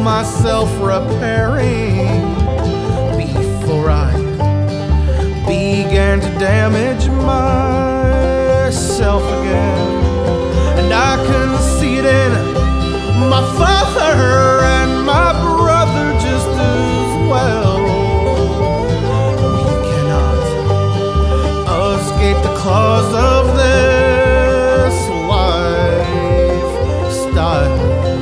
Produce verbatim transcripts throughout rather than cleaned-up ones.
myself repairing before I began to damage myself again. And I conceded in my father and my brother just as well. We cannot escape the claws of this lifestyle.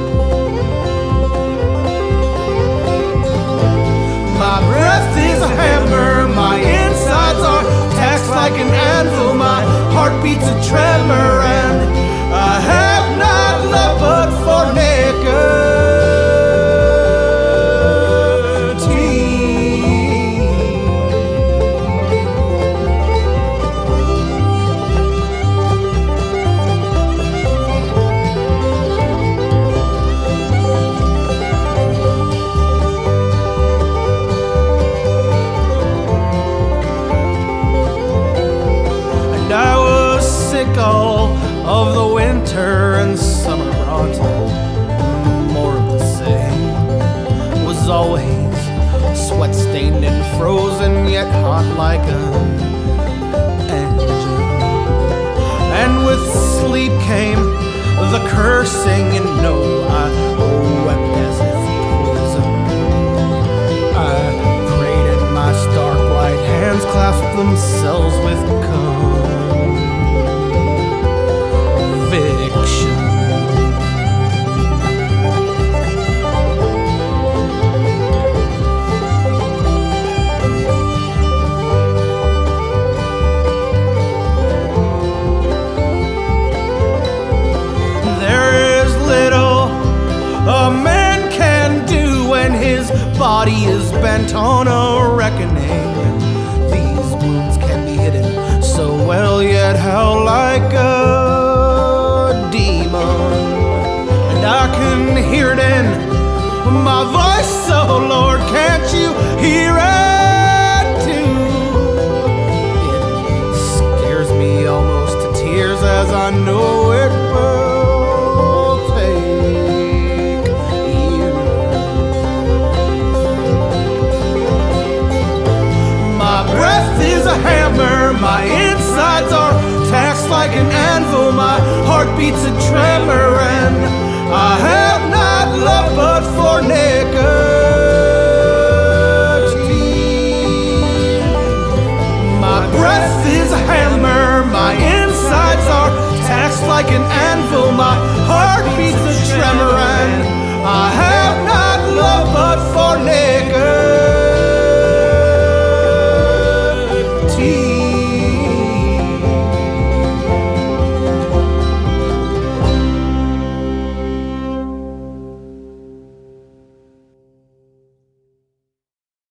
My breath is a hammer, my insides are taxed like an anvil, my heart beats a tremor, and I have not love but for nicotine. And I was sick all of the winter, and summer brought more of the same. Was always sweat stained and frozen, yet hot like an engine. And with sleep came the cursing, and no, I wept as if poison. I prayed, and my stark white hands clasped themselves with conviction. There is little a man can do when his body is bent on a reckoning. These wounds can be hidden so well, yet how like a demon. And I can hear it in my voice, oh Lord, can't you hear it too? It scares me almost to tears, as I know it will take you. My breath is a hammer, my insides are taxed like an anvil, my heart beats a tremor, and I have not love but for nicotine. My breath is a hammer, my insides are taxed like an anvil, my heart beats a tremor, and I have not